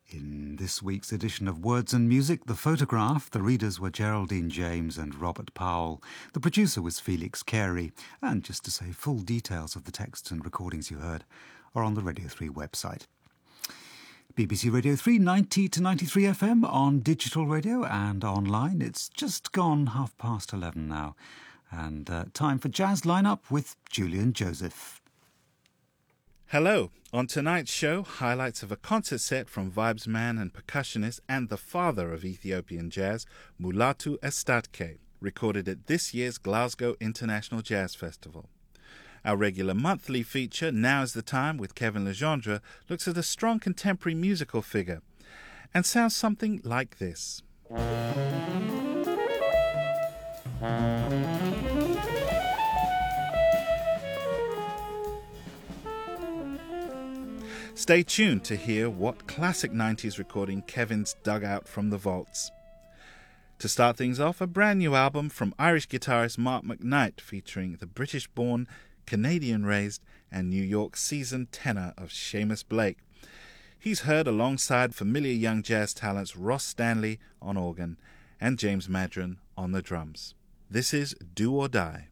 In this week's edition of Words and Music, The Photograph, the readers were Geraldine James and Robert Powell. The producer was Felix Carey. And just to say, full details of the texts and recordings you heard are on the Radio 3 website. BBC Radio 3, 90 to 93 FM on digital radio and online. It's just gone 11:30 now. And time for Jazz Lineup with Julian Joseph. Hello. On tonight's show, highlights of a concert set from vibes man and percussionist and the father of Ethiopian jazz, Mulatu Astatke, recorded at this year's Glasgow International Jazz Festival. Our regular monthly feature, Now is the Time, with Kevin Legendre, looks at a strong contemporary musical figure and sounds something like this. Stay tuned to hear what classic 90s recording Kevin's dug out from the vaults. To start things off, a brand new album from Irish guitarist Mark McKnight featuring the British-born, Canadian-raised and New York seasoned tenor of Seamus Blake. He's heard alongside familiar young jazz talents Ross Stanley on organ and James Madron on the drums. This is Do or Die.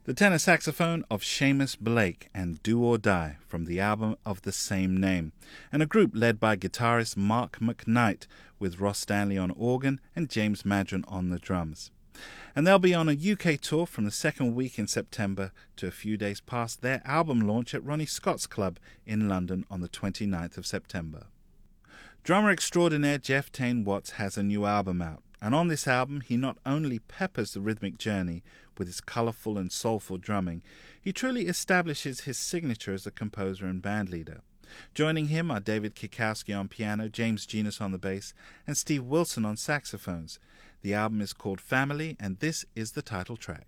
The tenor saxophone of Seamus Blake and Do or Die from the album of the same name, and a group led by guitarist Mark McKnight with Ross Stanley on organ and James Madron on the drums. And they'll be on a UK tour from the second week in September to a few days past their album launch at Ronnie Scott's Club in London on the 29th of September. Drummer extraordinaire Jeff Tain Watts has a new album out, and on this album he not only peppers the rhythmic journey with his colourful and soulful drumming, he truly establishes his signature as a composer and bandleader. Joining him are David Kikowski on piano, James Genus on the bass, and Steve Wilson on saxophones. The album is called Family, and this is the title track.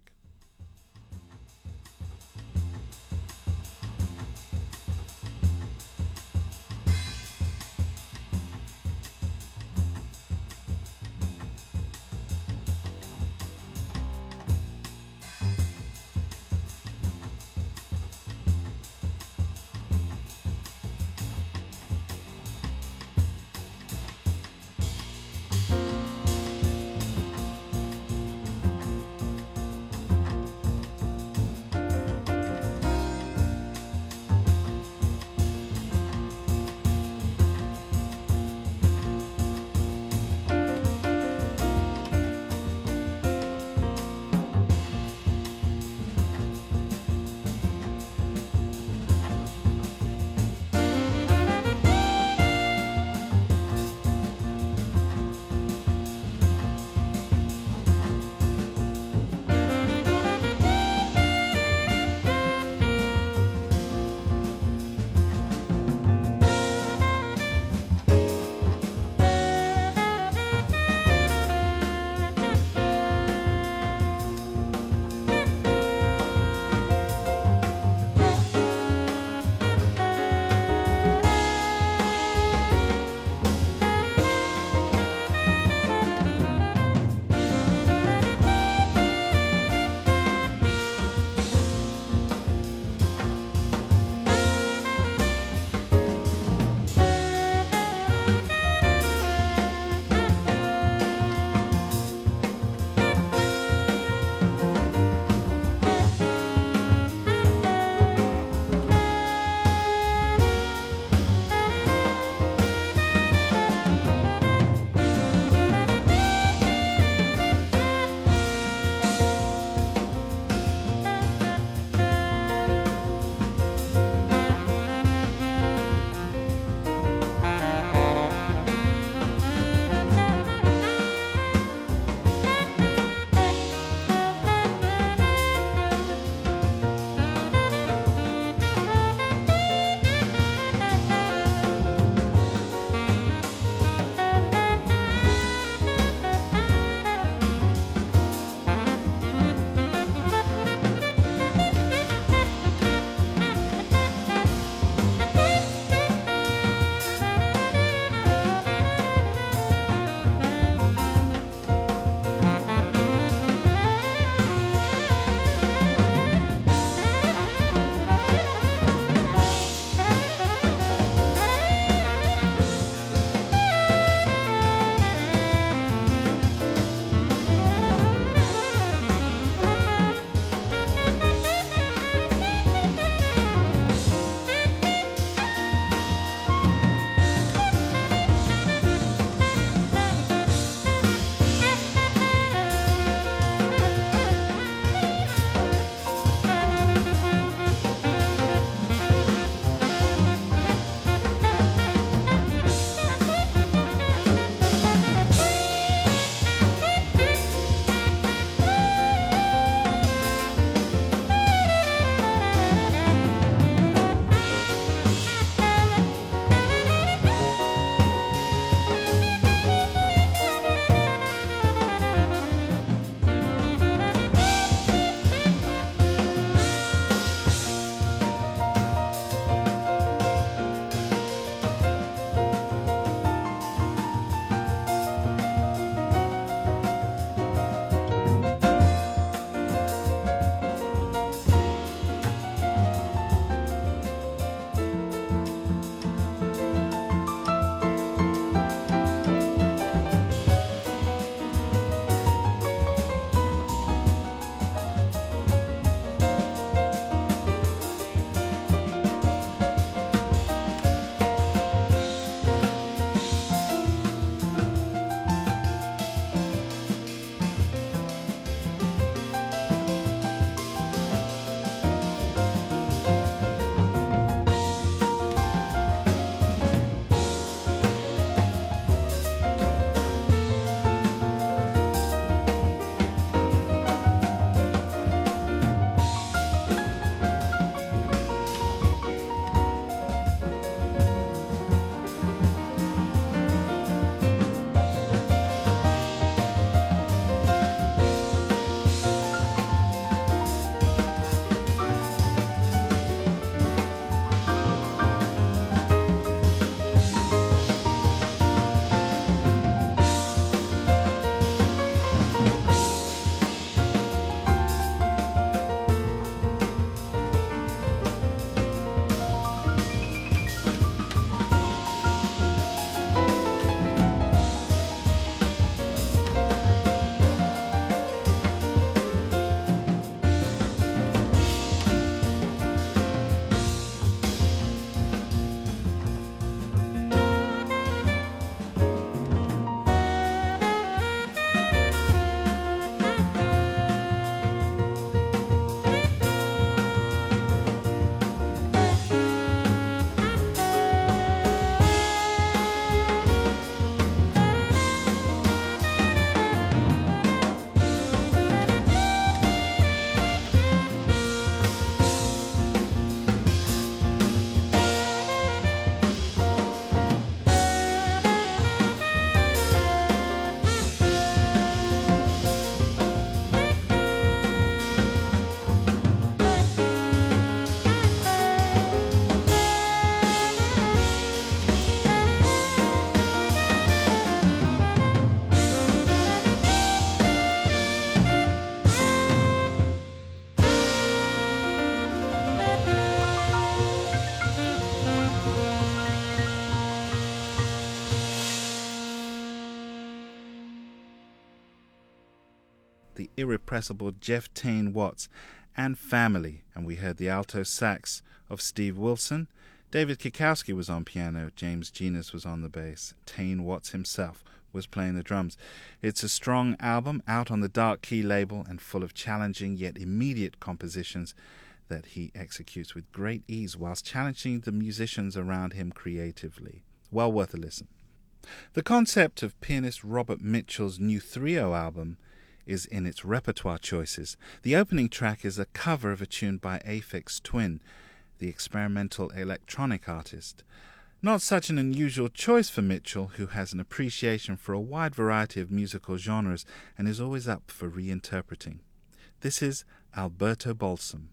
irrepressible Jeff Tain Watts, and family. And we heard the alto sax of Steve Wilson. David Kikowski was on piano, James Genus was on the bass, Tain Watts himself was playing the drums. It's a strong album out on the Dark Key label and full of challenging yet immediate compositions that he executes with great ease whilst challenging the musicians around him creatively. Well worth a listen. The concept of pianist Robert Mitchell's new Trio album is in its repertoire choices. The opening track is a cover of a tune by Aphex Twin, the experimental electronic artist. Not such an unusual choice for Mitchell, who has an appreciation for a wide variety of musical genres and is always up for reinterpreting. This is Alberto Balsam.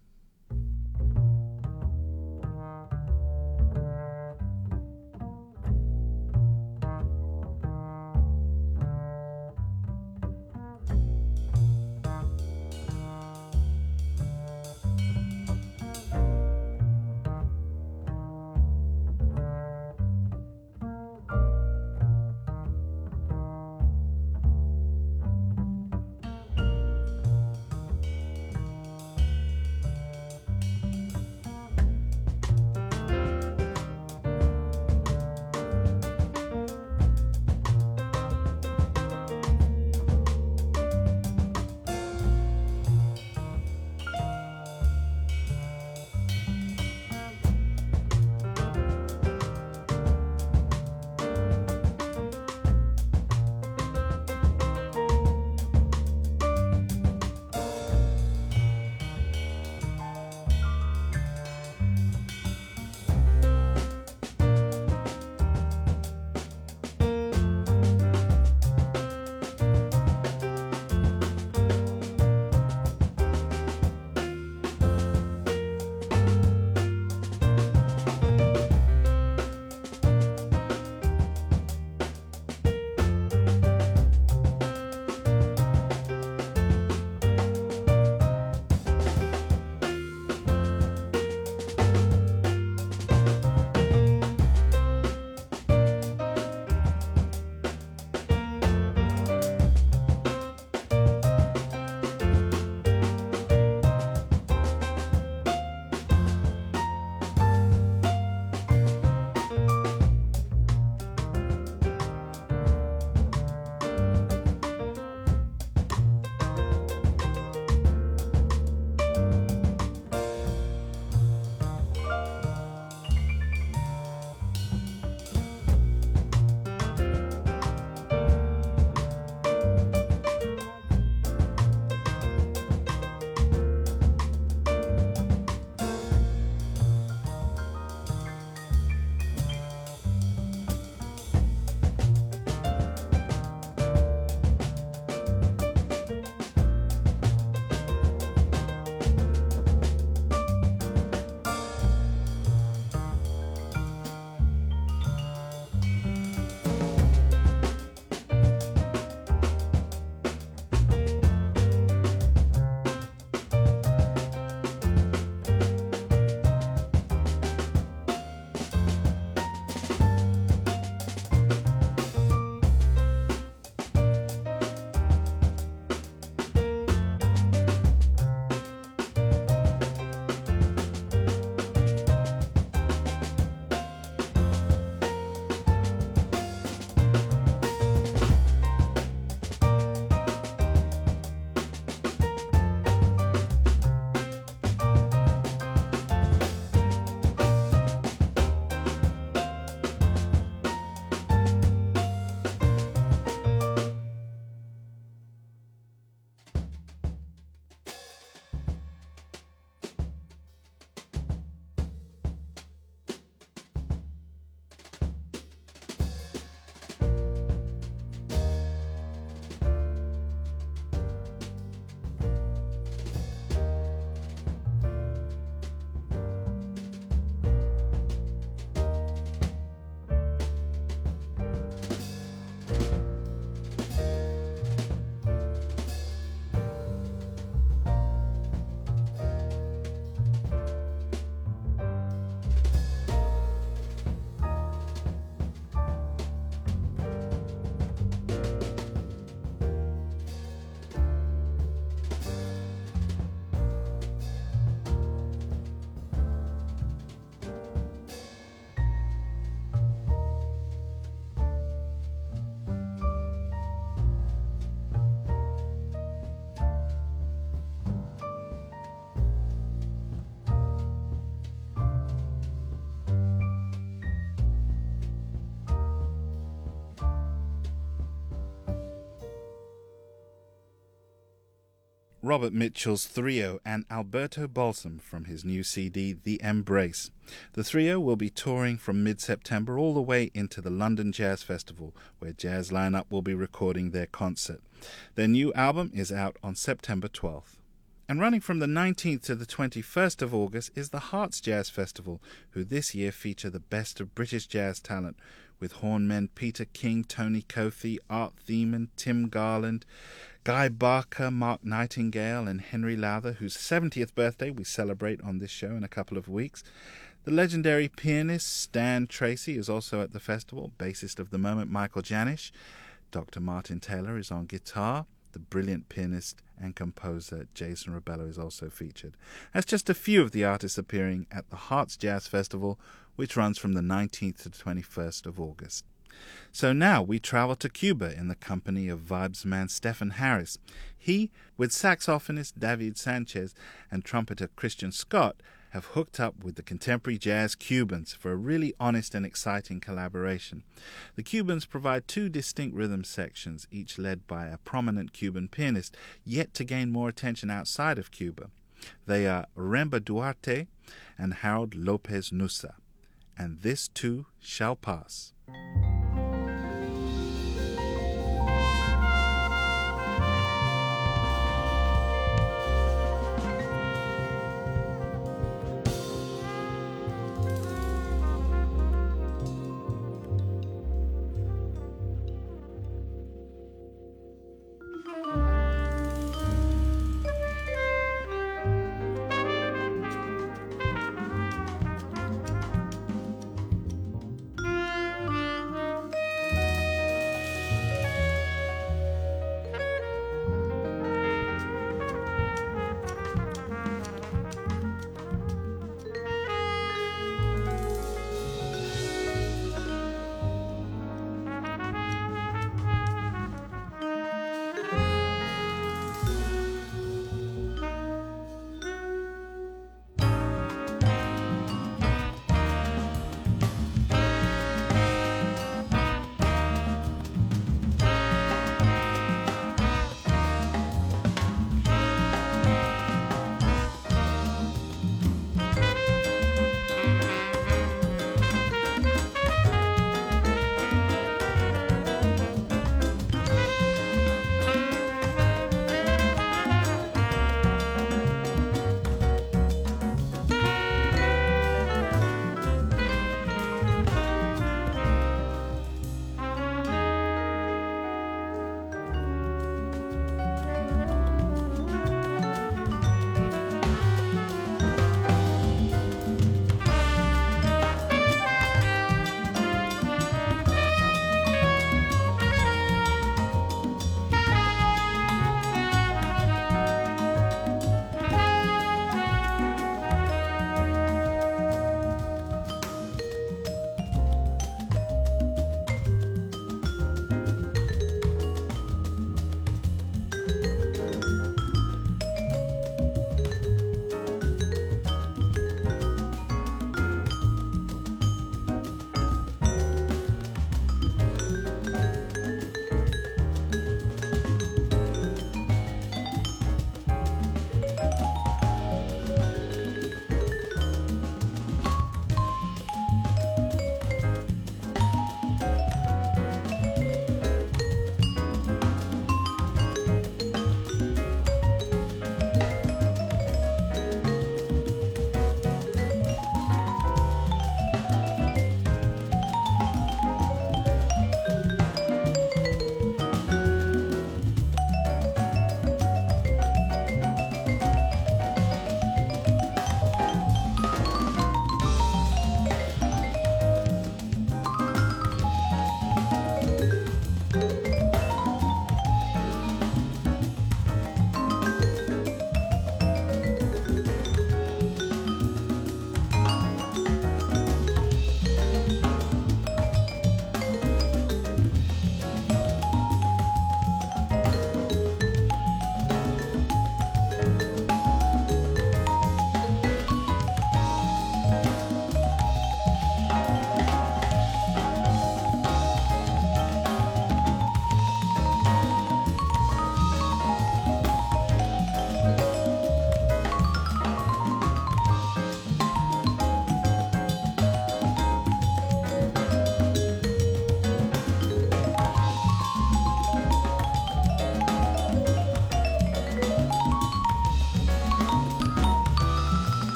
Robert Mitchell's Trio and Alberto Balsam from his new CD, The Embrace. The trio will be touring from mid-September all the way into the London Jazz Festival, where Jazz Lineup will be recording their concert. Their new album is out on September 12th. And running from the 19th to the 21st of August is the Hearts Jazz Festival, who this year feature the best of British jazz talent, with hornmen Peter King, Tony Kofi, Art Thiemann, Tim Garland, Guy Barker, Mark Nightingale, and Henry Lowther, whose 70th birthday we celebrate on this show in a couple of weeks. The legendary pianist Stan Tracy is also at the festival, bassist of the moment Michael Janisch. Dr. Martin Taylor is on guitar. The brilliant pianist and composer Jason Rebello is also featured. That's just a few of the artists appearing at the Hearts Jazz Festival, which runs from the 19th to the 21st of August. So now we travel to Cuba in the company of vibes man Stephen Harris. He, with saxophonist David Sanchez and trumpeter Christian Scott, have hooked up with the contemporary jazz Cubans for a really honest and exciting collaboration. The Cubans provide two distinct rhythm sections, each led by a prominent Cuban pianist, yet to gain more attention outside of Cuba. They are Remba Duarte and Harold Lopez Nussa. And this too shall pass.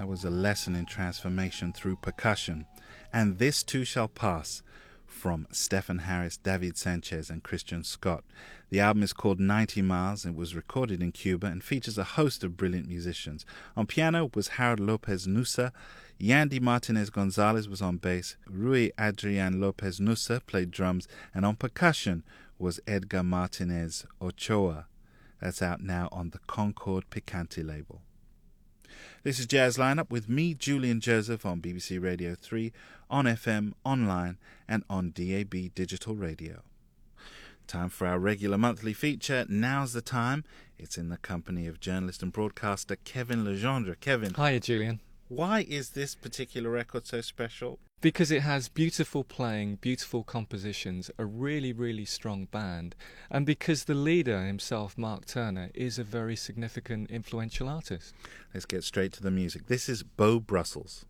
That was a lesson in transformation through percussion. And This Too Shall Pass from Stephen Harris, David Sanchez and Christian Scott. The album is called 90 Miles and was recorded in Cuba and features a host of brilliant musicians. On piano was Harold Lopez Nusa, Yandy Martinez Gonzalez was on bass, Rui Adrian Lopez Nusa played drums, and on percussion was Edgar Martinez Ochoa. That's out now on the Concord Picante label. This is Jazz Lineup with me, Julian Joseph, on BBC Radio 3, on FM, online, and on DAB Digital Radio. Time for our regular monthly feature. Now's the time. It's in the company of journalist and broadcaster Kevin Legendre. Kevin. Hiya, Julian. Why is this particular record so special? Because it has beautiful playing, beautiful compositions, a really, really strong band, and because the leader himself, Mark Turner, is a very significant, influential artist. Let's get straight to the music. This is Beau Brussels.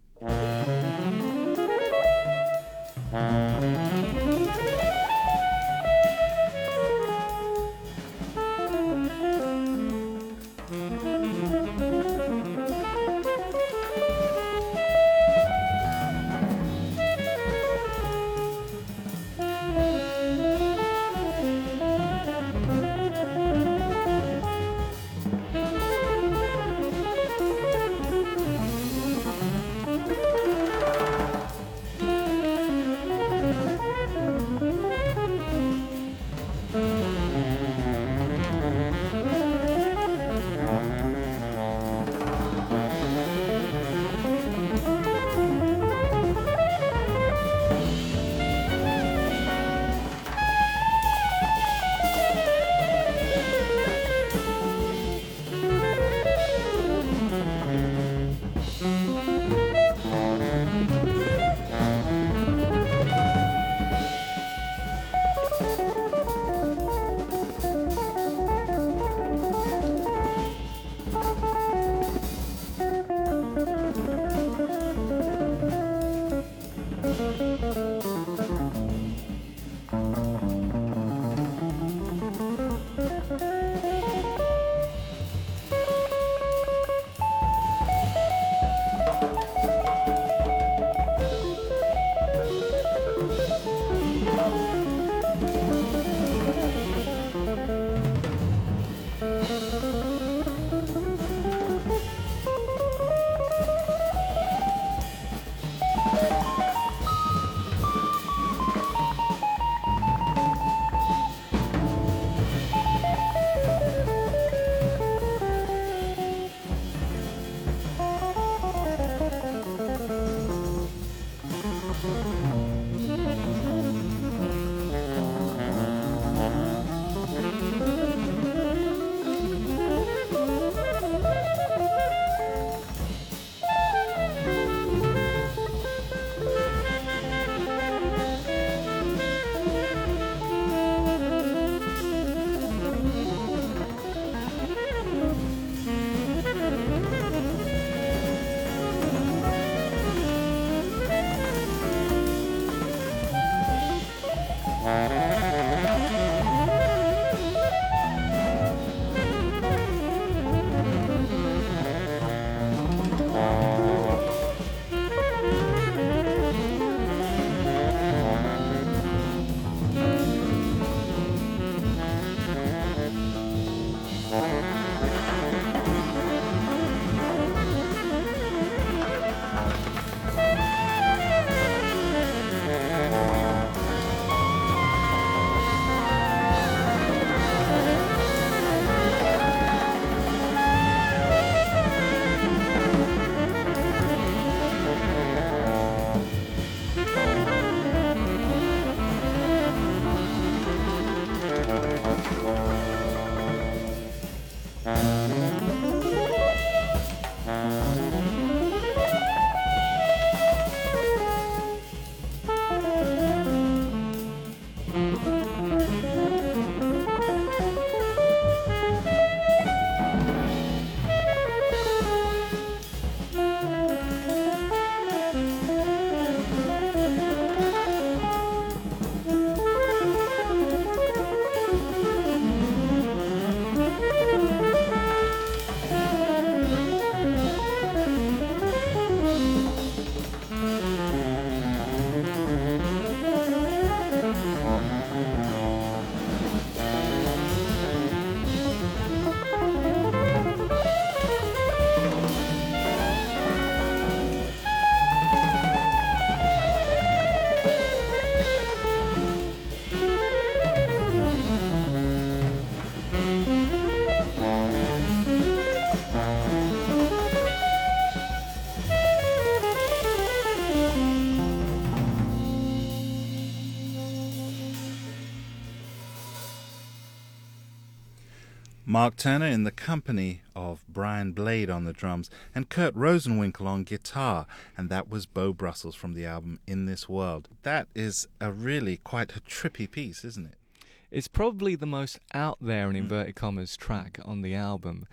Mark Turner in the company of Brian Blade on the drums and Kurt Rosenwinkel on guitar, and that was Beau Brussels from the album In This World. That is a really quite a trippy piece, isn't it? It's probably the most out there, in inverted commas, track on the album.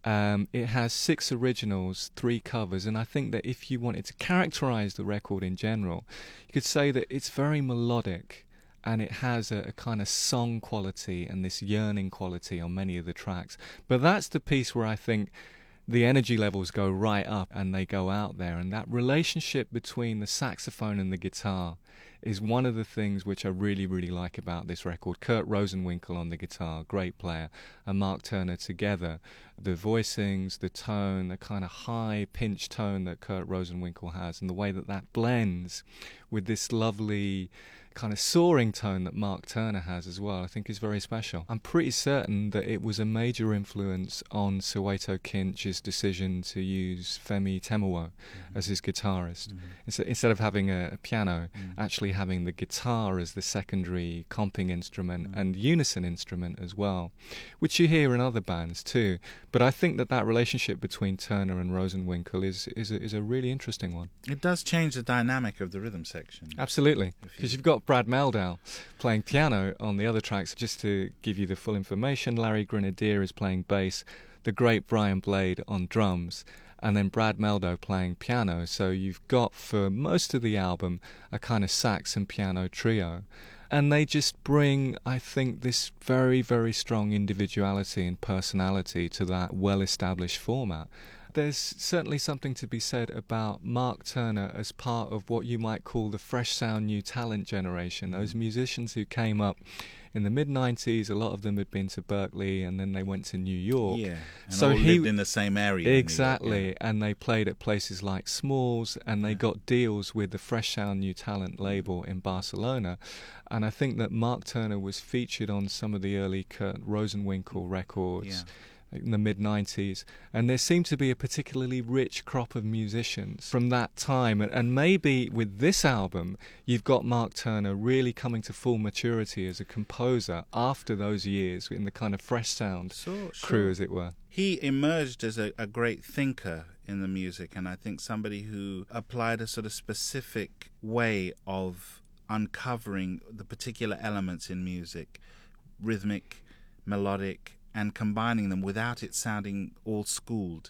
It has 6 originals, 3 covers, and I think that if you wanted to characterize the record in general, you could say that it's very melodic, and it has a kind of song quality and this yearning quality on many of the tracks. But that's the piece where I think the energy levels go right up and they go out there, and that relationship between the saxophone and the guitar is one of the things which I really, really like about this record. Kurt Rosenwinkel on the guitar, great player, and Mark Turner together. The voicings, the tone, the kind of high-pitched tone that Kurt Rosenwinkel has, and the way that that blends with this lovely kind of soaring tone that Mark Turner has as well, I think is very special. I'm pretty certain that it was a major influence on Soweto Kinch's decision to use Femi Temuwo as his guitarist. Instead of having a piano, actually having the guitar as the secondary comping instrument and unison instrument as well, which you hear in other bands too. But I think that relationship between Turner and Rosenwinkel is a really interesting one. It does change the dynamic of the rhythm section. Absolutely, because you've got Brad Mehldau playing piano on the other tracks. Just to give you the full information, Larry Grenadier is playing bass, the great Brian Blade on drums, and then Brad Mehldau playing piano. So you've got, for most of the album, a kind of sax and piano trio. And they just bring, I think, this very, very strong individuality and personality to that well-established format. There's certainly something to be said about Mark Turner as part of what you might call the fresh sound new talent generation. Those musicians who came up in the mid-90s, a lot of them had been to Berkeley and then they went to New York. Yeah, and so all lived in the same area. Exactly, York, and they played at places like Smalls, and they got deals with the Fresh Sound New Talent label in Barcelona. And I think that Mark Turner was featured on some of the early Kurt Rosenwinkel records in the mid-90s, and there seemed to be a particularly rich crop of musicians from that time, and maybe with this album you've got Mark Turner really coming to full maturity as a composer after those years in the kind of Fresh Sound crew, as it were. He emerged as a great thinker in the music, and I think somebody who applied a sort of specific way of uncovering the particular elements in music, rhythmic, melodic, and combining them without it sounding all schooled.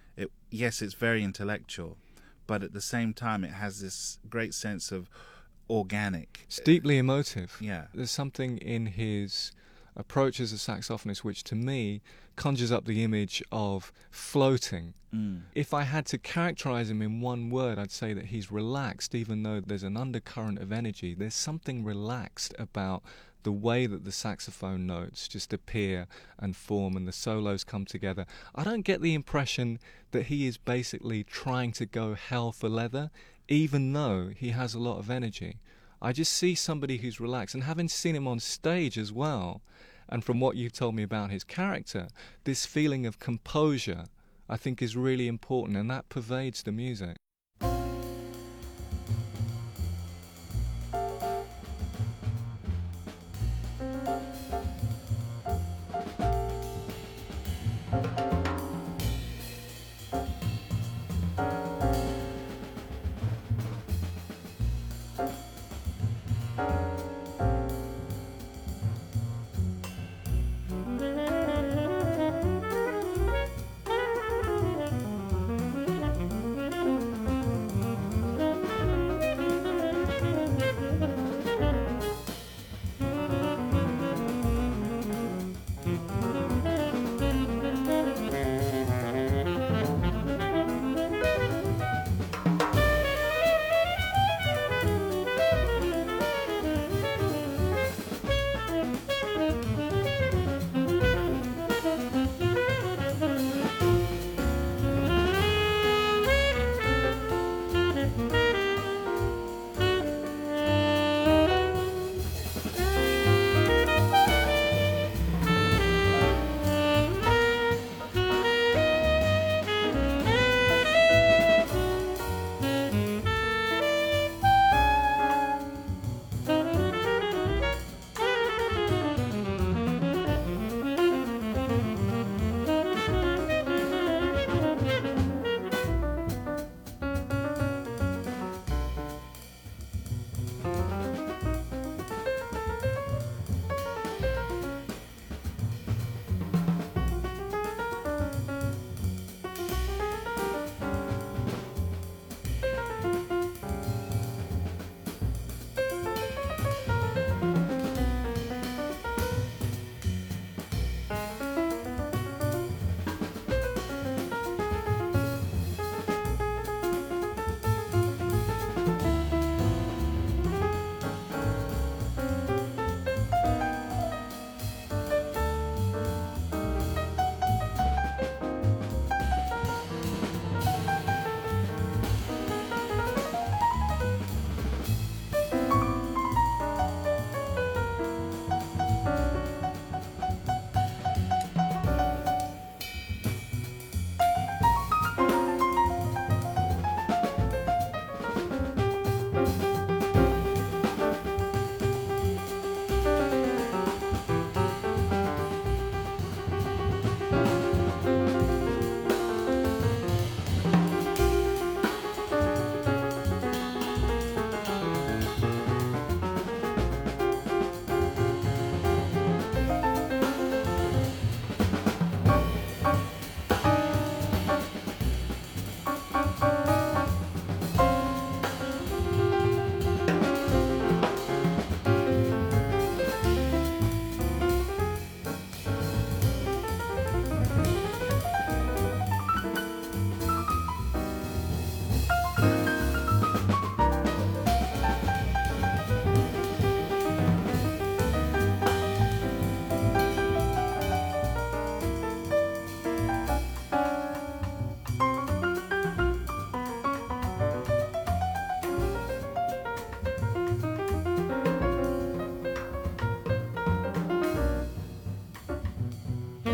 Yes, it's very intellectual, but at the same time it has this great sense of organic. It's deeply emotive. Yeah. There's something in his approach as a saxophonist which to me conjures up the image of floating. If I had to characterize him in one word, I'd say that he's relaxed, even though there's an undercurrent of energy. There's something relaxed about the way that the saxophone notes just appear and form and the solos come together. I don't get the impression that he is basically trying to go hell for leather, even though he has a lot of energy. I just see somebody who's relaxed, and having seen him on stage as well, and from what you've told me about his character, this feeling of composure I think is really important, and that pervades the music.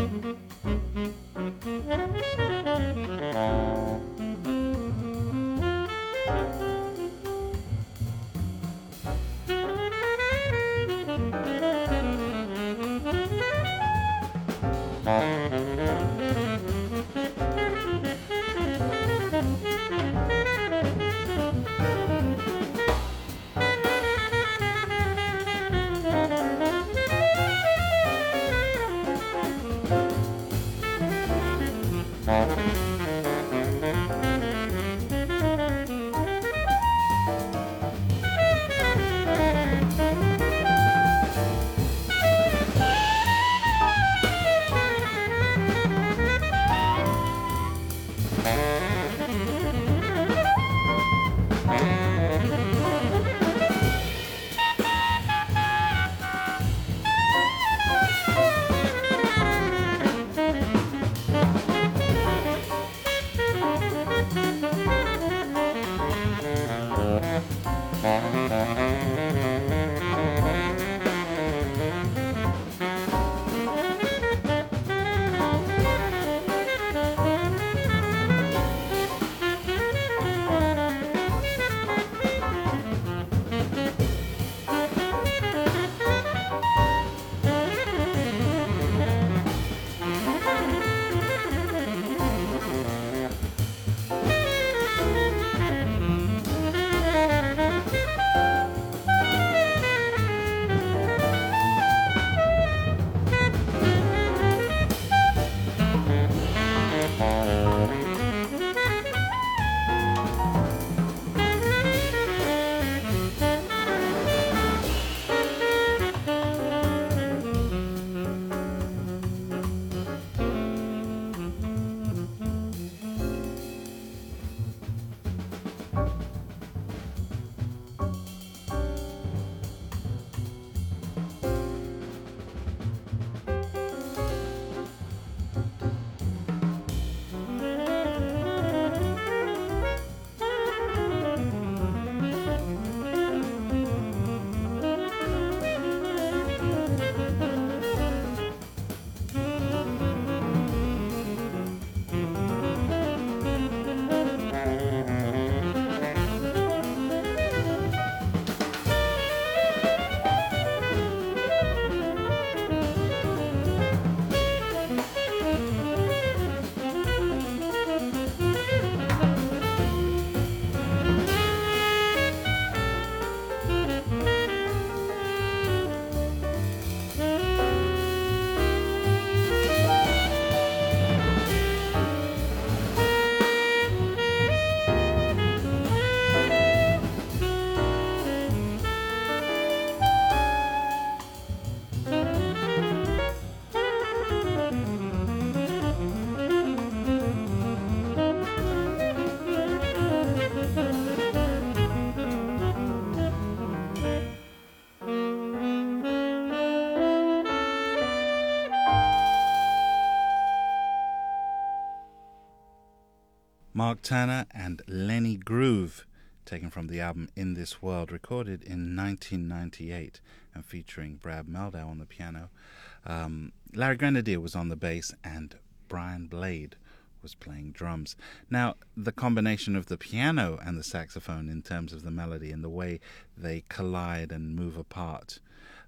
Mark Turner and Lenny Groove, taken from the album In This World, recorded in 1998 and featuring Brad Mehldau on the piano. Larry Grenadier was on the bass and Brian Blade was playing drums. Now, the combination of the piano and the saxophone in terms of the melody and the way they collide and move apart,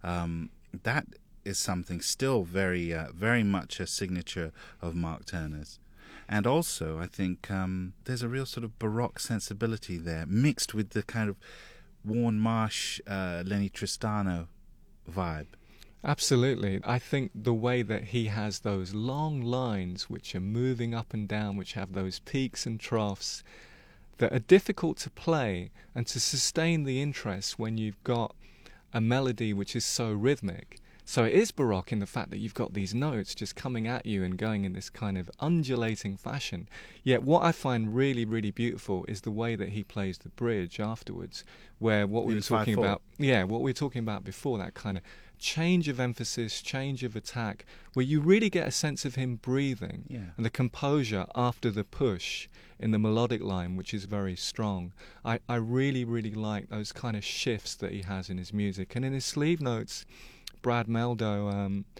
that is something still very, very much a signature of Mark Turner's. And also, I think there's a real sort of Baroque sensibility there, mixed with the kind of Warne Marsh, Lenny Tristano vibe. Absolutely. I think the way that he has those long lines which are moving up and down, which have those peaks and troughs that are difficult to play and to sustain the interest when you've got a melody which is so rhythmic. So it is Baroque in the fact that you've got these notes just coming at you and going in this kind of undulating fashion. Yet what I find really, really beautiful is the way that he plays the bridge afterwards, where what we were talking about, what we were talking about before, that kind of change of emphasis, change of attack, where you really get a sense of him breathing and the composure after the push in the melodic line, which is very strong. I really, really like those kind of shifts that he has in his music. And in his sleeve notes, Brad Mehldau, I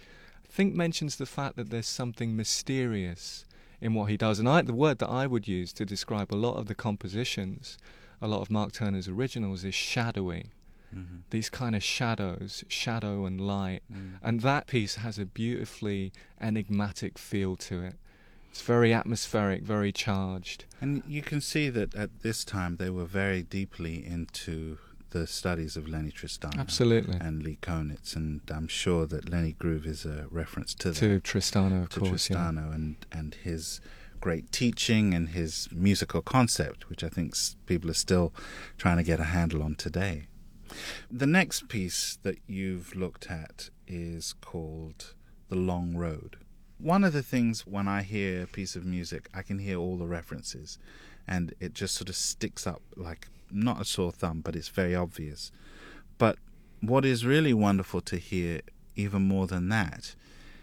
think mentions the fact that there's something mysterious in what he does. And the word that I would use to describe a lot of the compositions, a lot of Mark Turner's originals, is shadowy. Mm-hmm. These kind of shadows, shadow and light. Mm. And that piece has a beautifully enigmatic feel to it. It's very atmospheric, very charged. And you can see that at this time they were very deeply into the studies of Lenny Tristano. Absolutely. And Lee Konitz, and I'm sure that Lenny Groove is a reference to that. To Tristano, of to course. Tristano, yeah. and his great teaching and his musical concept, which I think people are still trying to get a handle on today. The next piece that you've looked at is called The Long Road. One of the things when I hear a piece of music, I can hear all the references, and it just sort of sticks up like not a sore thumb, but it's very obvious. But what is really wonderful to hear, even more than that,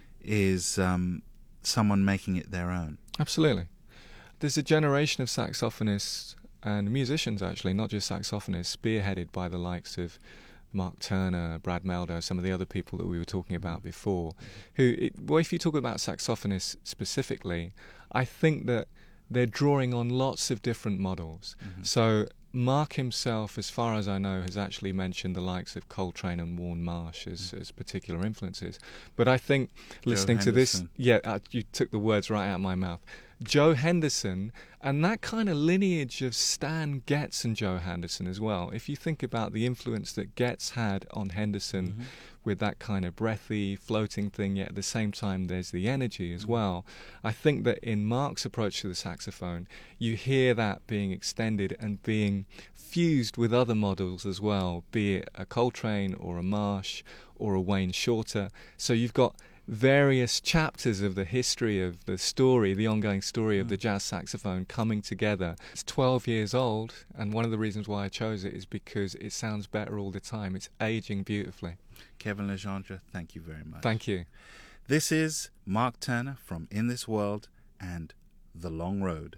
is someone making it their own. Absolutely. There's a generation of saxophonists and musicians, actually, not just saxophonists, spearheaded by the likes of Mark Turner, Brad Meldo, some of the other people that we were talking about before, if you talk about saxophonists specifically, I think that they're drawing on lots of different models. Mm-hmm. So Mark himself, as far as I know, has actually mentioned the likes of Coltrane and Warne Marsh as particular influences. But I think listening to this, you took the words right out of my mouth. Joe Henderson, and that kind of lineage of Stan Getz and Joe Henderson as well. If you think about the influence that Getz had on Henderson, mm-hmm. with that kind of breathy, floating thing, yet at the same time there's the energy as well. I think that in Mark's approach to the saxophone, you hear that being extended and being fused with other models as well, be it a Coltrane or a Marsh or a Wayne Shorter. So you've got various chapters of the history of the story, the ongoing story of the jazz saxophone coming together. It's 12 years old, and one of the reasons why I chose it is because it sounds better all the time. It's aging beautifully. Kevin Legendre, thank you very much. Thank you. This is Mark Turner from In This World and The Long Road.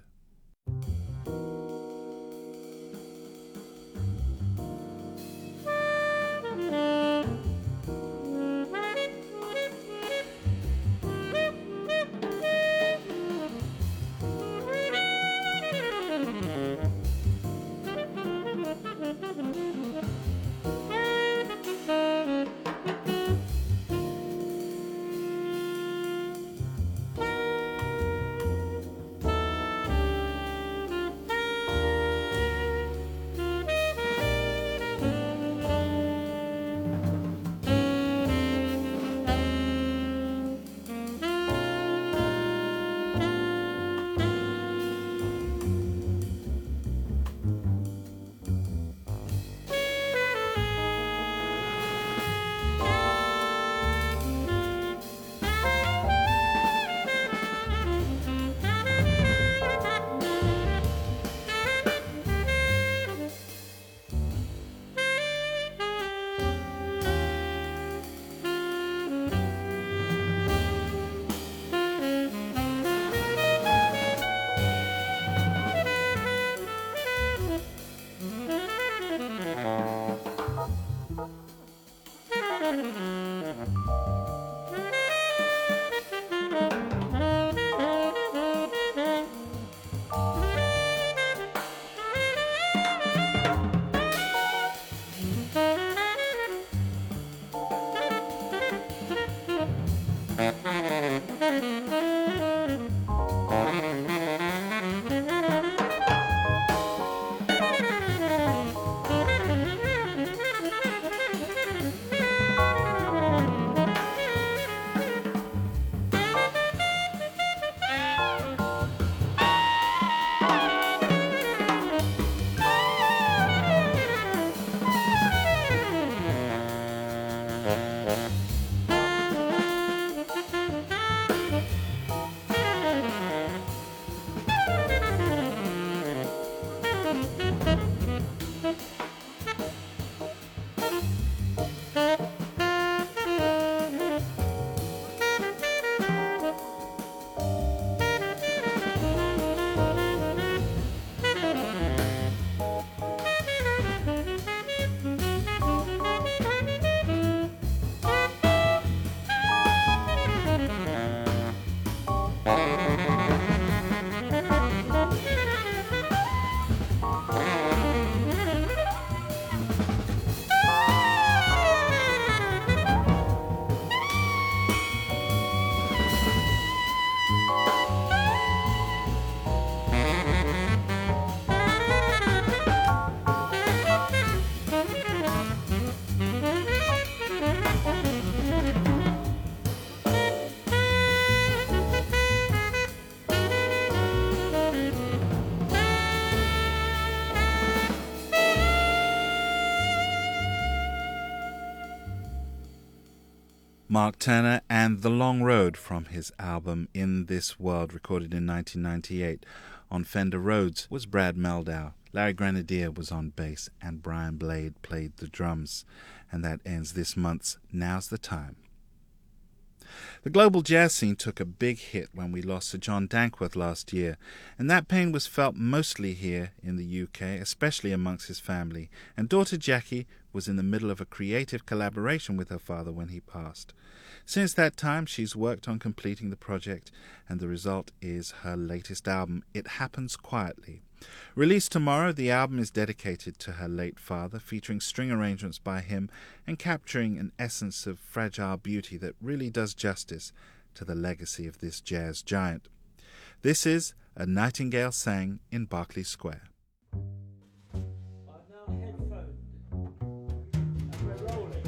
Mark Turner and The Long Road from his album In This World, recorded in 1998 on Fender Rhodes, was Brad Meldau. Larry Grenadier was on bass and Brian Blade played the drums. And that ends this month's Now's the Time. The global jazz scene took a big hit when we lost Sir John Dankworth last year, and that pain was felt mostly here in the UK, especially amongst his family, and daughter Jackie was in the middle of a creative collaboration with her father when he passed. Since that time, she's worked on completing the project, and the result is her latest album, It Happens Quietly. Released tomorrow, the album is dedicated to her late father, featuring string arrangements by him and capturing an essence of fragile beauty that really does justice to the legacy of this jazz giant. This is A Nightingale Sang in Berkeley Square. I've now headphoned and we're rolling.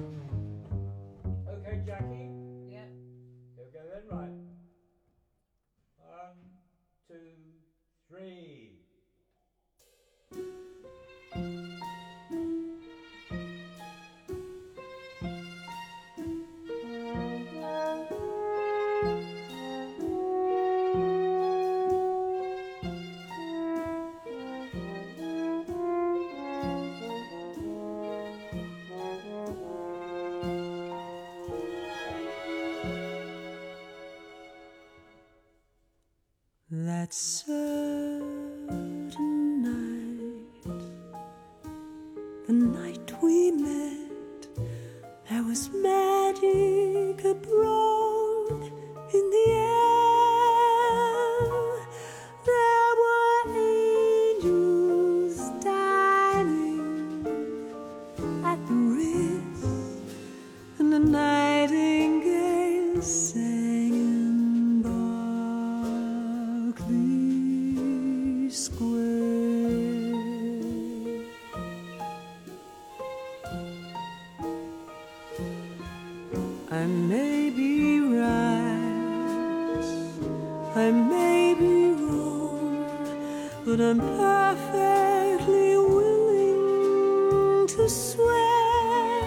Okay, Jackie? Yep. Here we go then, right. 1, 2, 3. That certain night, the night we met, there was magic abroad in the air. There were angels dining at the Ritz, and the nightingale sang in Berkeley Square. I may be right, I may be wrong, but I'm perfectly willing to swear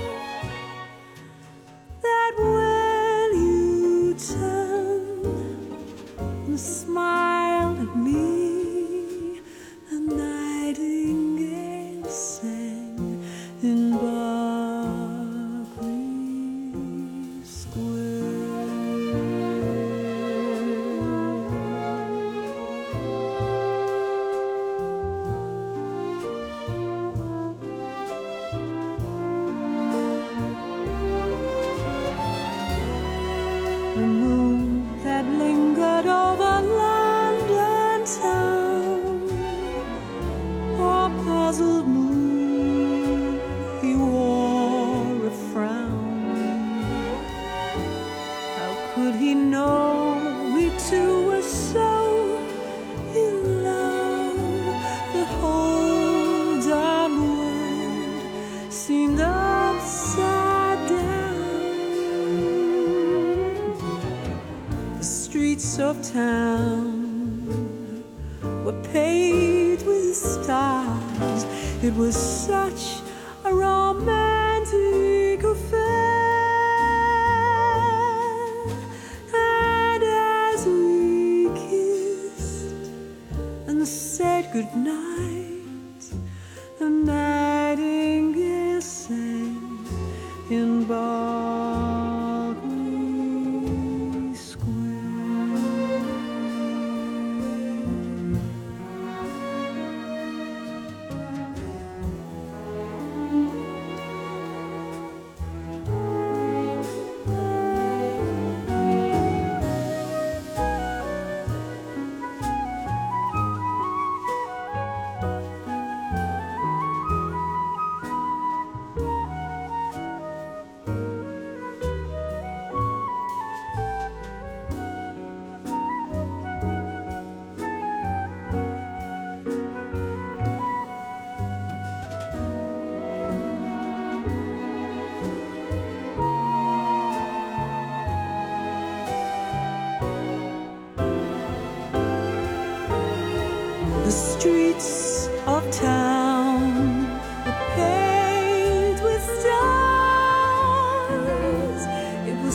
that when you turned and smiled at me, a nightingale sang in Berkeley Square. The moon that lingered over London town, poor puzzled moon, he wore a frown. How could he know we two were so in love? The whole darn world seemed upside down. The streets of town were paved with stars. It was such a romantic affair. And as we kissed and said goodnight, a nightingale sang in Berkeley Square. The streets of town were paved with stars. It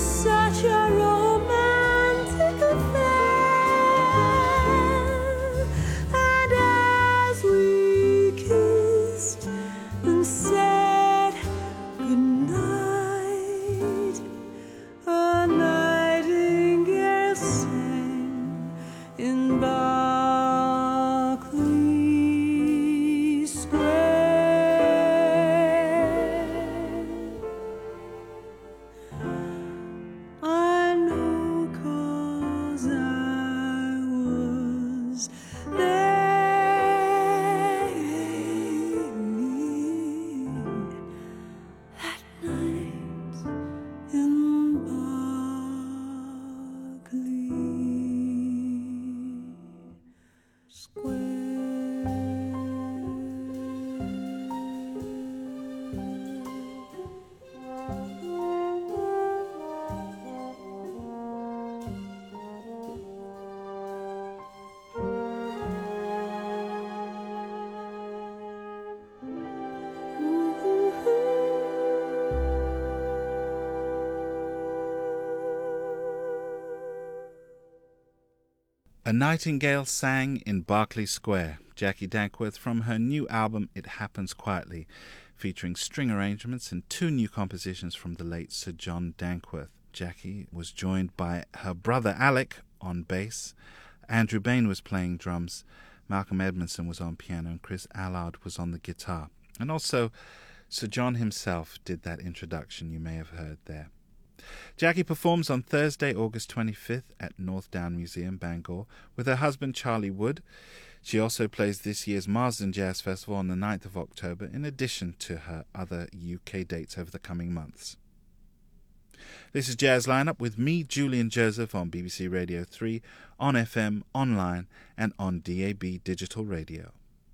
A Nightingale Sang in Berkeley Square, Jackie Dankworth from her new album It Happens Quietly, featuring string arrangements and 2 new compositions from the late Sir John Dankworth. Jackie was joined by her brother Alec on bass, Andrew Bain was playing drums, Malcolm Edmondson was on piano, and Chris Allard was on the guitar. And also Sir John himself did that introduction you may have heard there. Jackie performs on Thursday, August 25th at North Down Museum, Bangor, with her husband Charlie Wood. She also plays this year's Marsden Jazz Festival on the 9th of October, in addition to her other UK dates over the coming months. This is Jazz Lineup with me, Julian Joseph, on BBC Radio 3, on FM, online, and on DAB Digital Radio.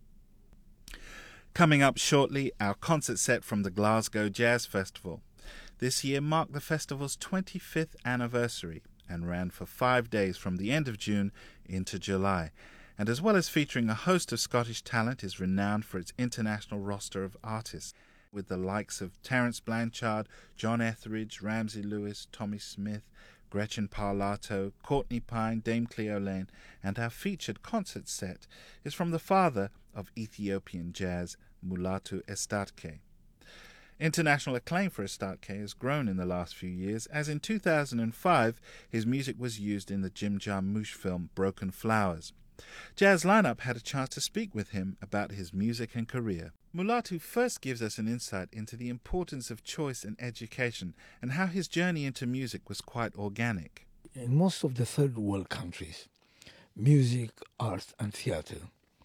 Coming up shortly, our concert set from the Glasgow Jazz Festival. This year marked the festival's 25th anniversary and ran for 5 days from the end of June into July, and as well as featuring a host of Scottish talent, is renowned for its international roster of artists, with the likes of Terence Blanchard, John Etheridge, Ramsey Lewis, Tommy Smith, Gretchen Parlato, Courtney Pine, Dame Cleo Lane, and our featured concert set is from the father of Ethiopian jazz, Mulatu Estatke. International acclaim for Estatke has grown in the last few years, as in 2005 his music was used in the Jim Jarmusch film Broken Flowers. Jazz Lineup had a chance to speak with him about his music and career. Mulatu first gives us an insight into the importance of choice in education and how his journey into music was quite organic. In most of the third world countries, music, art and theatre,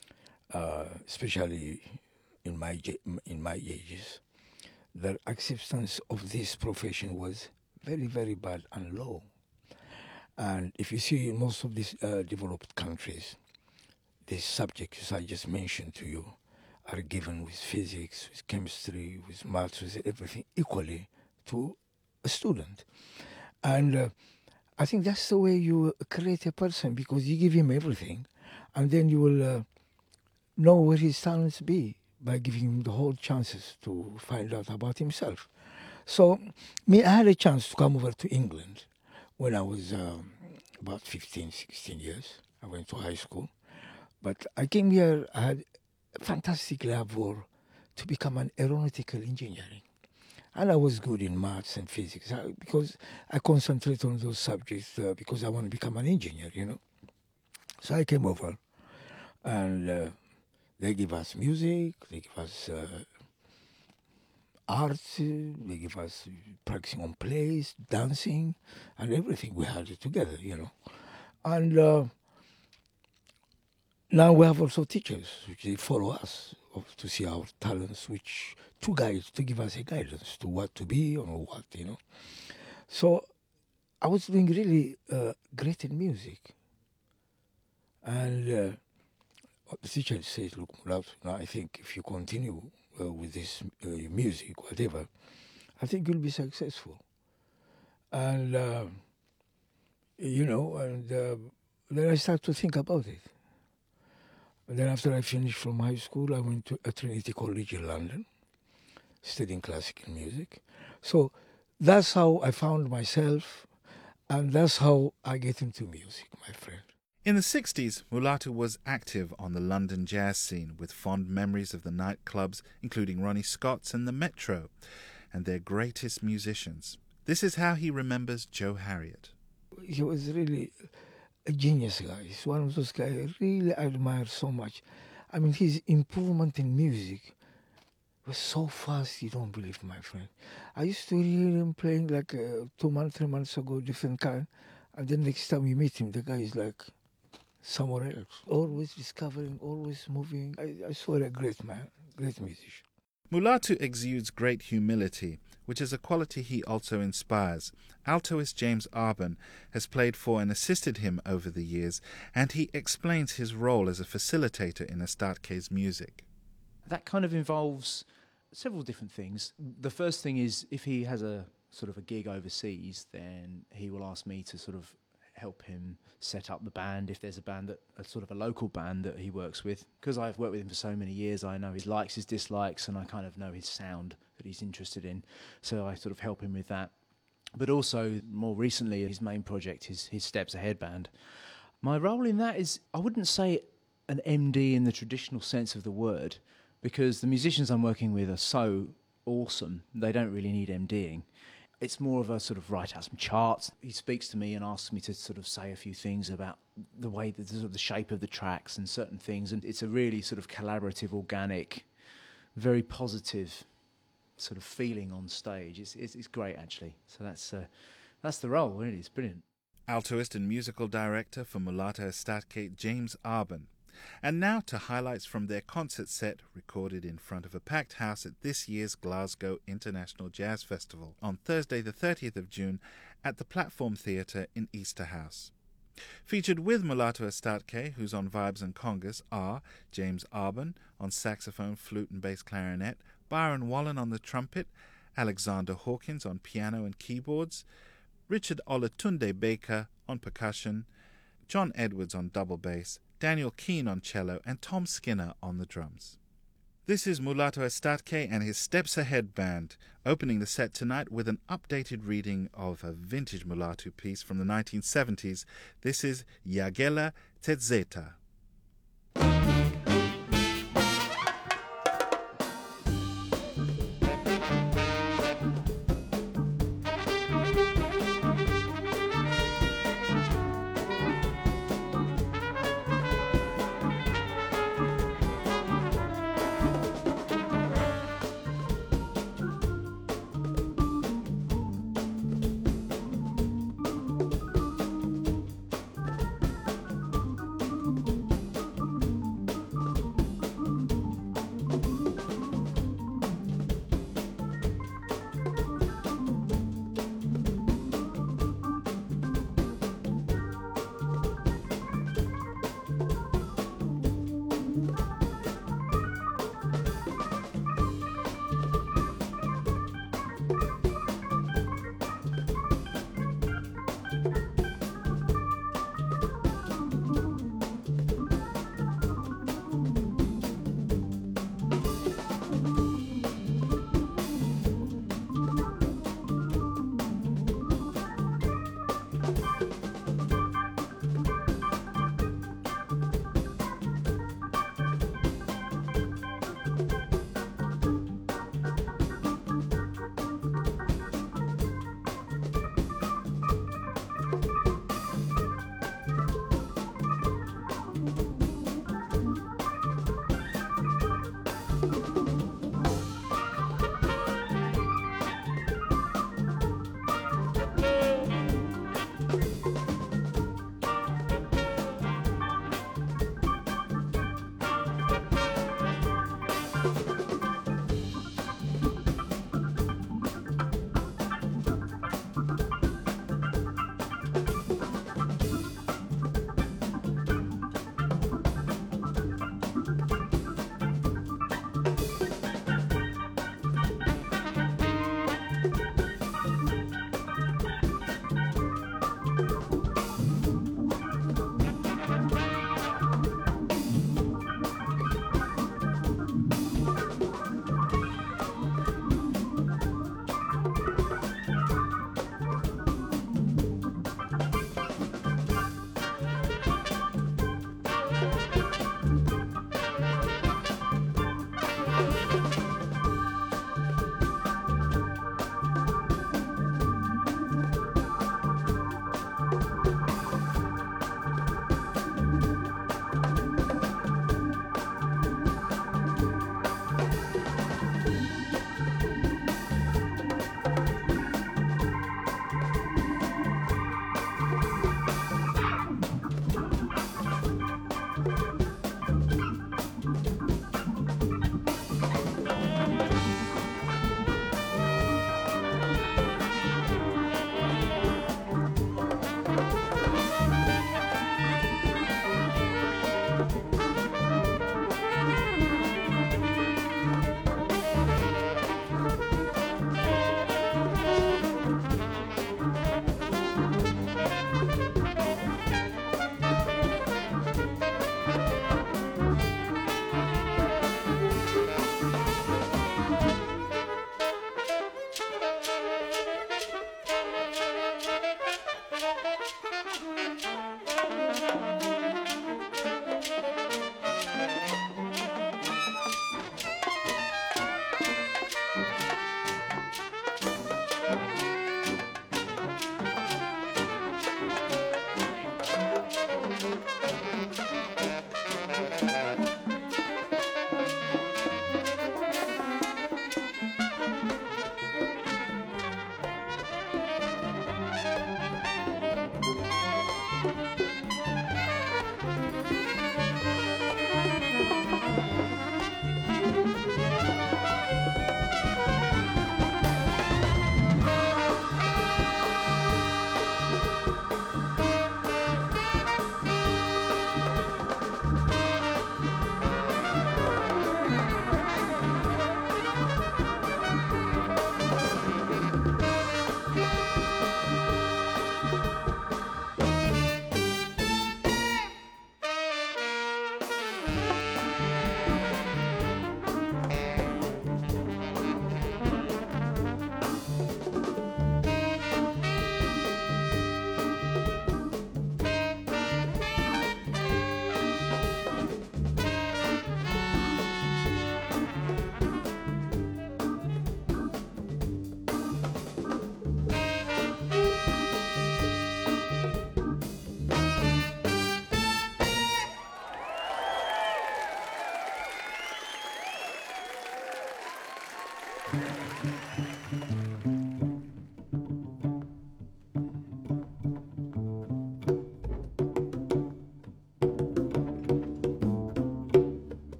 especially in my ages, the acceptance of this profession was very, very bad and low. And if you see in most of these developed countries, these subjects I just mentioned to you are given with physics, with chemistry, with maths, with everything equally to a student. And I think that's the way you create a person, because you give him everything and then you will know where his talents be by giving him the whole chances to find out about himself. So I had a chance to come over to England when I was about 15, 16 years. I went to high school. But I came here, I had a fantastic love to become an aeronautical engineering. And I was good in maths and physics because I concentrate on those subjects because I want to become an engineer, you know. So I came over and they give us music, they give us art, they give us practicing on plays, dancing, and everything. We had it together, you know. And now we have also teachers which they follow us to see our talents, which to give us a guidance to what to be or what, you know. So I was doing really great in music. And the teacher says, look, Mulatu, I think if you continue with this music, whatever, I think you'll be successful. And, you know, and then I started to think about it. And then after I finished from high school, I went to Trinity College in London, studying classical music. So that's how I found myself, and that's how I get into music, my friend. In the 60s, Mulatu was active on the London jazz scene, with fond memories of the nightclubs, including Ronnie Scott's and the Metro, and their greatest musicians. This is how he remembers Joe Harriott. He was really a genius guy. He's one of those guys I really admire so much. I mean, his improvement in music was so fast, you don't believe, my friend. I used to hear him playing like 2 months, 3 months ago, different kind, and then next time you meet him, the guy is like somewhere else. Always discovering, always moving. I swear, a great man, great musician. Mulatu exudes great humility, which is a quality he also inspires. Altoist James Arban has played for and assisted him over the years, and he explains his role as a facilitator in Estatke's music. That kind of involves several different things. The first thing is, if he has a sort of a gig overseas, then he will ask me to sort of help him set up the band. If there's a band a sort of a local band that he works with, because I've worked with him for so many years, I know his likes, his dislikes, and I kind of know his sound that he's interested in. So I sort of help him with that. But also, more recently, his main project is his Steps Ahead band. My role in that is, I wouldn't say an MD in the traditional sense of the word, because the musicians I'm working with are so awesome, they don't really need MDing. It's more of a sort of write out some charts. He speaks to me and asks me to sort of say a few things about the way, the sort of the shape of the tracks and certain things. And it's a really sort of collaborative, organic, very positive sort of feeling on stage. It's great, actually. So that's the role, really. It's brilliant. Altoist and musical director for Mulatto Estatke, James Arben. And now to highlights from their concert set recorded in front of a packed house at this year's Glasgow International Jazz Festival on Thursday the 30th of June at the Platform Theatre in Easterhouse. Featured with Mulatto Estatke, who's on vibes and congas, are James Arben on saxophone, flute and bass clarinet, Byron Wallen on the trumpet, Alexander Hawkins on piano and keyboards, Richard Olatunde Baker on percussion, John Edwards on double bass, Daniel Keane on cello, and Tom Skinner on the drums. This is Mulatto Estatke and his Steps Ahead Band, opening the set tonight with an updated reading of a vintage mulatto piece from the 1970s. This is Yagela Tetzeta.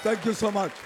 Thank you so much.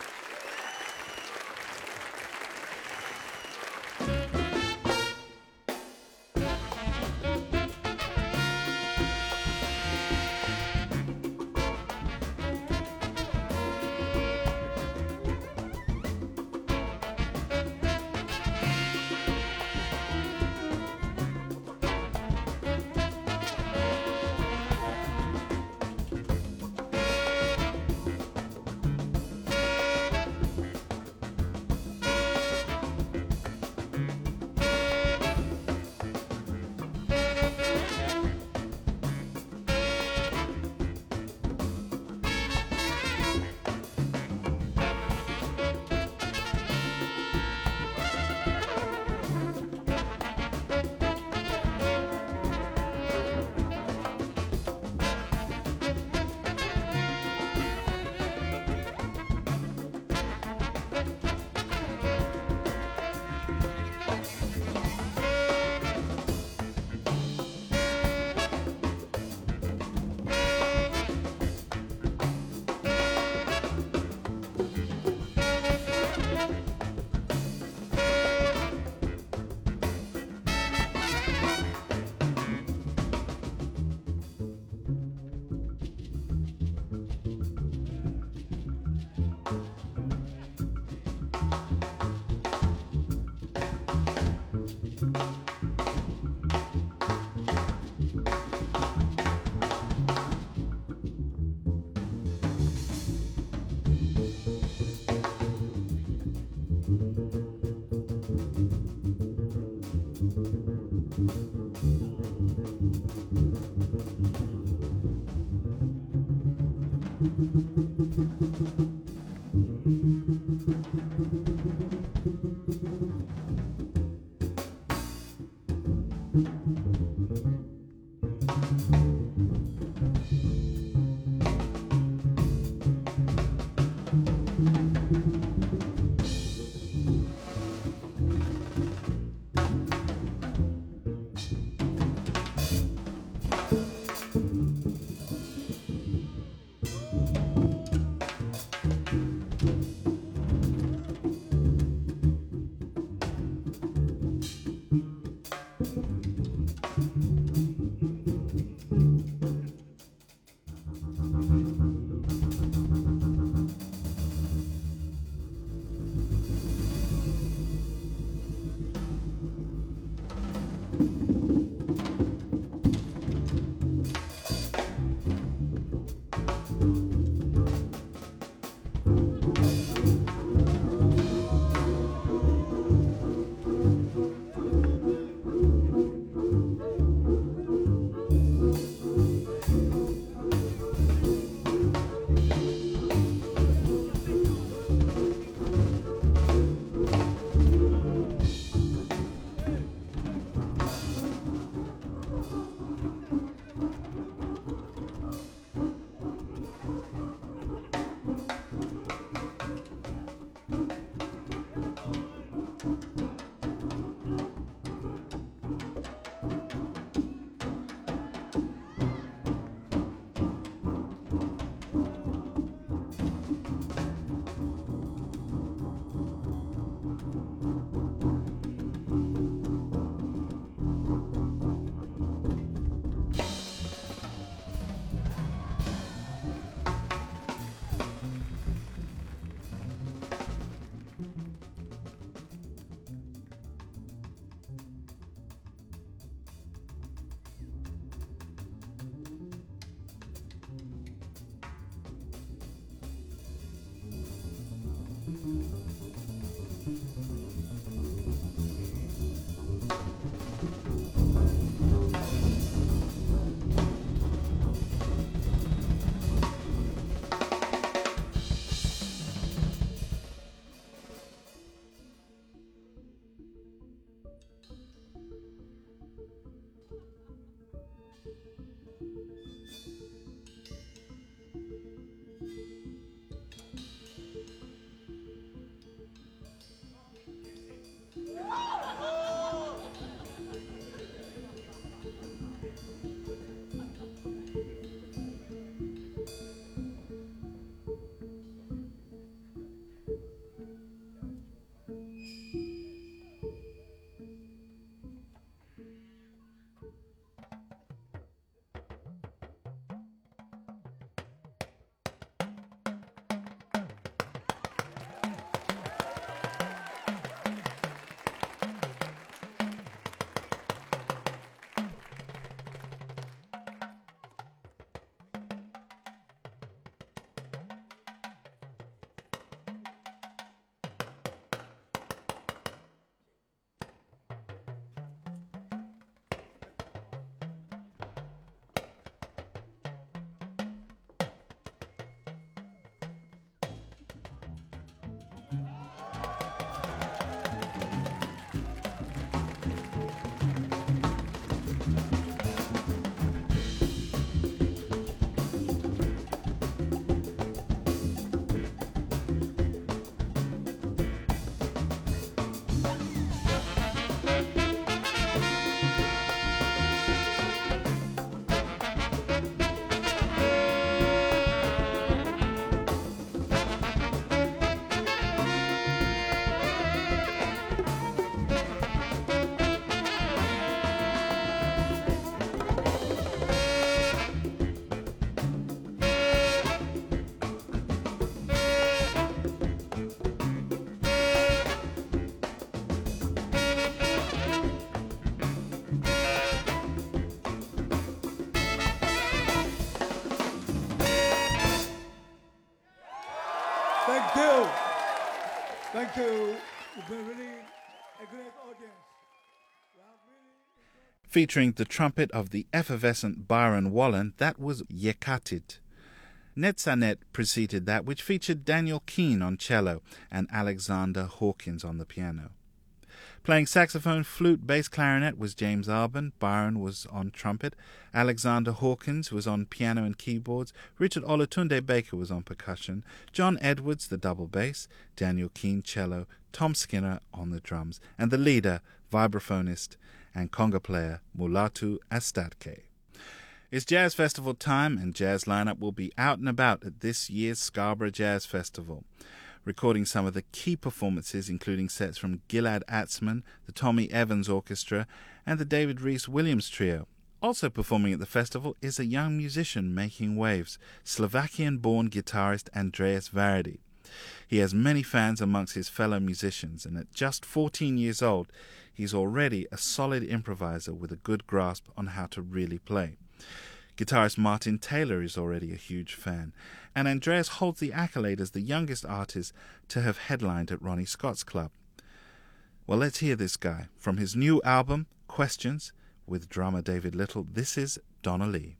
Thank you. Thank you. You've been really a great audience. We have really Featuring the trumpet of the effervescent Byron Wallen, that was Yekatid. Netzanet preceded that, which featured Daniel Keane on cello and Alexander Hawkins on the piano. Playing saxophone, flute, bass, clarinet was James Arban. Byron was on trumpet. Alexander Hawkins was on piano and keyboards. Richard Olatunde Baker was on percussion. John Edwards, the double bass. Daniel Keane, cello. Tom Skinner on the drums. And the leader, vibraphonist and conga player Mulatu Astatke. It's Jazz Festival time, and Jazz Lineup will be out and about at this year's Scarborough Jazz Festival, recording some of the key performances, including sets from Gilad Atzmon, the Tommy Evans Orchestra, and the David Rees-Williams Trio. Also performing at the festival is a young musician making waves, Slovakian-born guitarist Andreas Varady. He has many fans amongst his fellow musicians, and at just 14 years old, he's already a solid improviser with a good grasp on how to really play. Guitarist Martin Taylor is already a huge fan, and Andreas holds the accolade as the youngest artist to have headlined at Ronnie Scott's club. Well, let's hear this guy. From his new album, Questions, with drummer David Little, this is Donna Lee.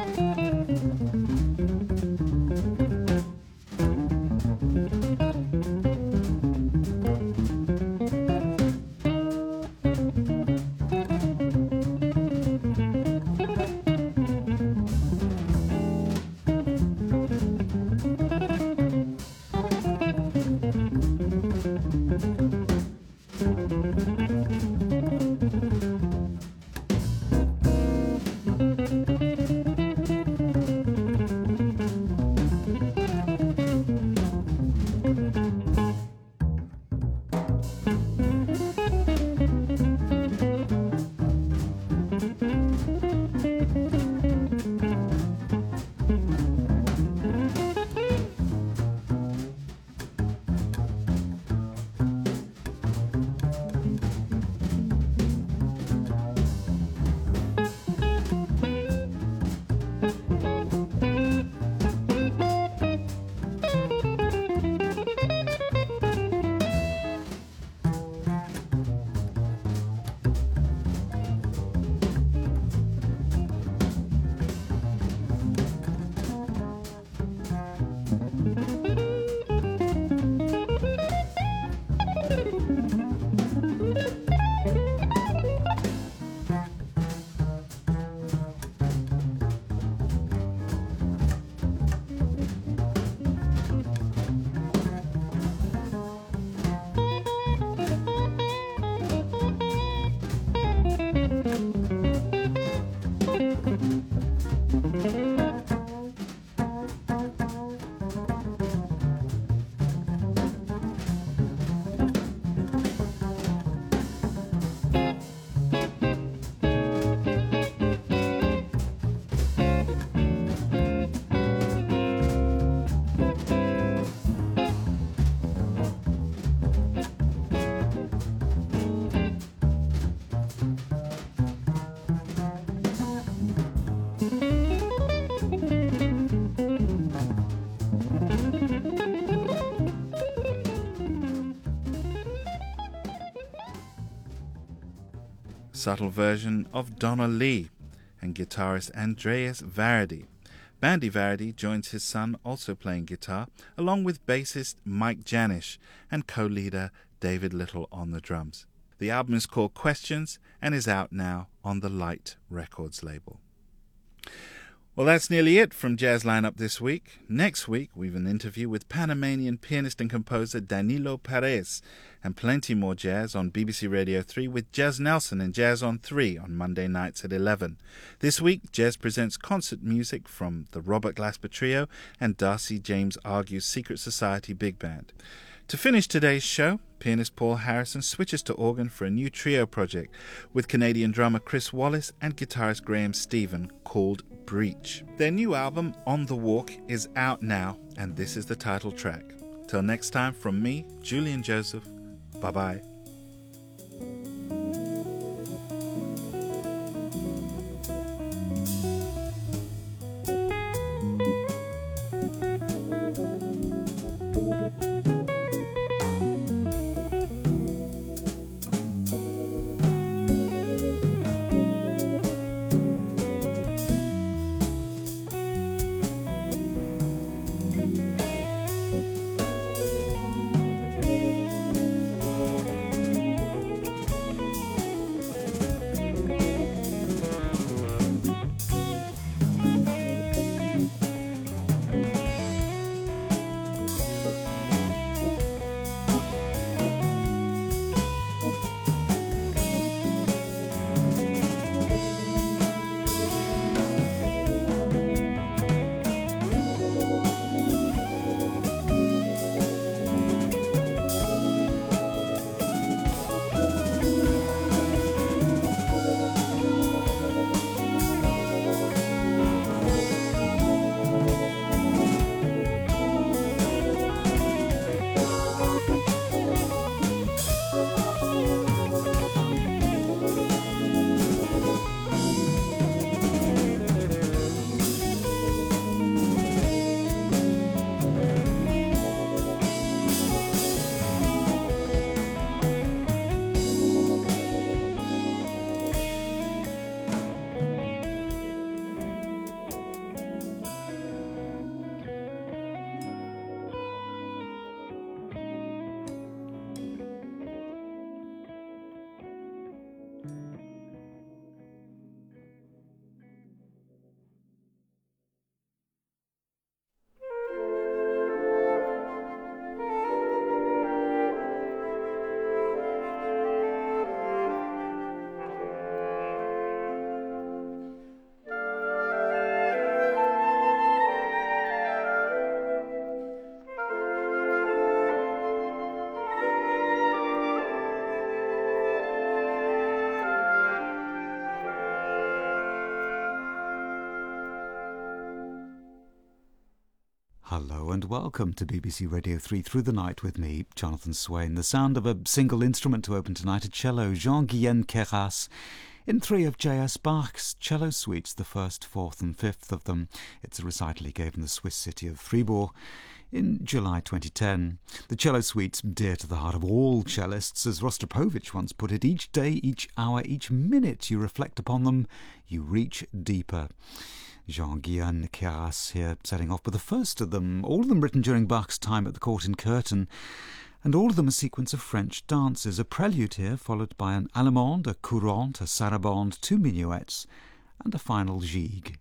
Subtle version of Donna Lee and guitarist Andreas Varady. Bandy Varady joins his son also playing guitar, along with bassist Mike Janish and co-leader David Little on the drums. The album is called Questions and is out now on the Light Records label. Well, that's nearly it from Jazz Lineup this week. Next week, we've an interview with Panamanian pianist and composer Danilo Perez, and plenty more jazz on BBC Radio 3 with Jazz Nelson and Jazz on 3 on Monday nights at 11. This week, Jazz presents concert music from the Robert Glasper Trio and Darcy James Argue's Secret Society Big Band. To finish today's show, pianist Paul Harrison switches to organ for a new trio project with Canadian drummer Chris Wallace and guitarist Graham Stephen called Breach. Their new album, On the Walk, is out now, and this is the title track. Till next time, from me, Julian Joseph, bye-bye. Hello and welcome to BBC Radio 3 Through the Night with me, Jonathan Swain. The sound of a single instrument to open tonight, a cello, Jean-Guyen Queyras, in 3 of J.S. Bach's cello suites, the 1st, 4th and 5th of them. It's a recital he gave in the Swiss city of Fribourg in July 2010. The cello suite's dear to the heart of all cellists, as Rostropovich once put it. Each day, each hour, each minute you reflect upon them, you reach deeper. Jean-Guyen Queyras here, setting off with the first of them, all of them written during Bach's time at the court in Curtin, and all of them a sequence of French dances, a prelude here, followed by an allemande, a courante, a sarabande, 2 minuets, and a final gigue.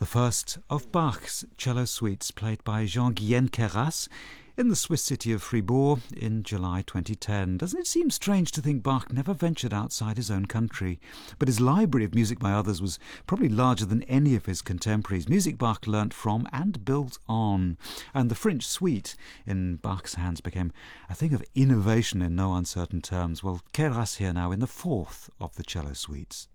first of Bach's cello suites played by Jean-Guyen Queyras in the Swiss city of Fribourg in July 2010. Doesn't it seem strange to think Bach never ventured outside his own country? But his library of music by others was probably larger than any of his contemporaries. Music Bach learnt from and built on. And the French suite in Bach's hands became a thing of innovation in no uncertain terms. Well, Queyras here now in the fourth of the cello suites.